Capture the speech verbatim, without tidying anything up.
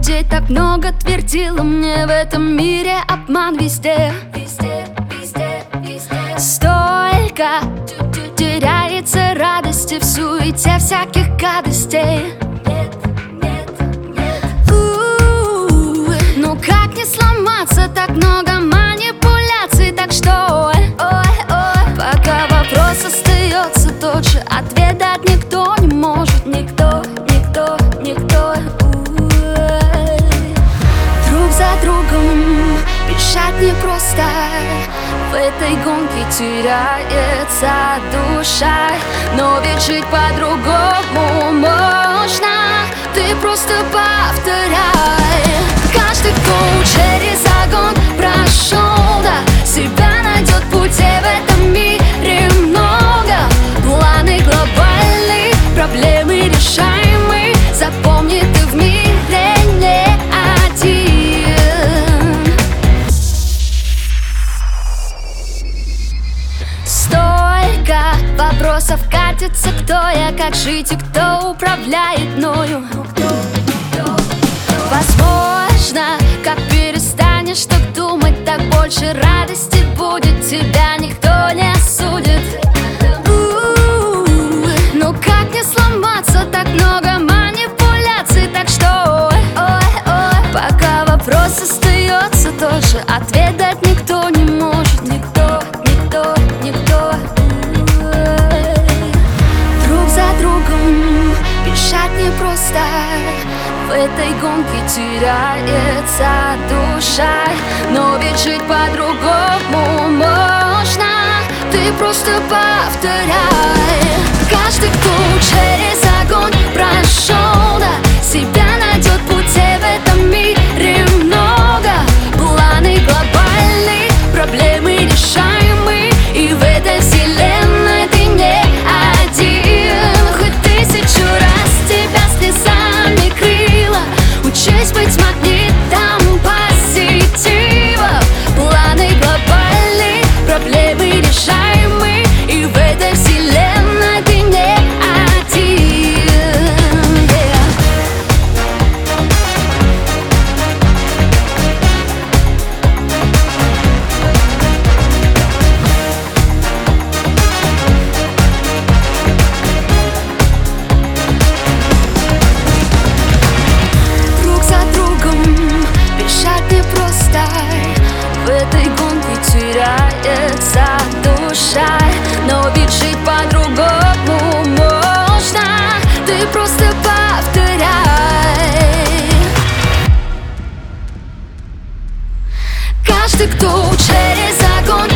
людей так много твердило мне: в этом мире обман везде, везде, везде, везде. Столько теряется радости в суете всяких гадостей. Нет, нет, нет. У-у-у, ну как не сломаться, так много манипуляций, так что ой, ой, ой. Пока вопрос остается тот же, ответ дать никто не может, никто, никто, никто. У-у-у. Друг за другом бежать непросто, в этой гонке теряется душа. Но ведь жить по-другому можно, ты просто повторяй. Каждый, кто через огонь прошел, да, себя найдет в пути. В этом мире много, планы глобальные, проблемы решаемые. Запомни, ты в мире не один. Столько вопросов катится: кто я, как жить и кто управляет мною. Возможно, как перестанешь так думать, так больше радости будет, тебя никто не осудит. У-у-у, ну как не сломаться, так много манипуляций, так что ой, ой, ой. Пока вопрос остается тот же, ответ дать никто не может, никто, никто, никто. Друг за другом бежать непросто, в этой гонке теряется душа. Но ведь жить по-другому можно, ты просто повторяй. Каждый, кто через огонь прошел, да, себя найдет в пути. В этом мире много, планы глобальные, проблемы решаемые. И в этой вселенной ты не один. Хоть тысячу раз тебя слезами крыло, учись быть магнитом позитива. Планы глобальные, проблемы решаемые. И в этой вселенной ты не один. Yeah. Друг за другом бежать непросто, в этой гонке теряется душа. Но ведь жить по-другому можно, ты просто повторяй. Каждый, кто через огонь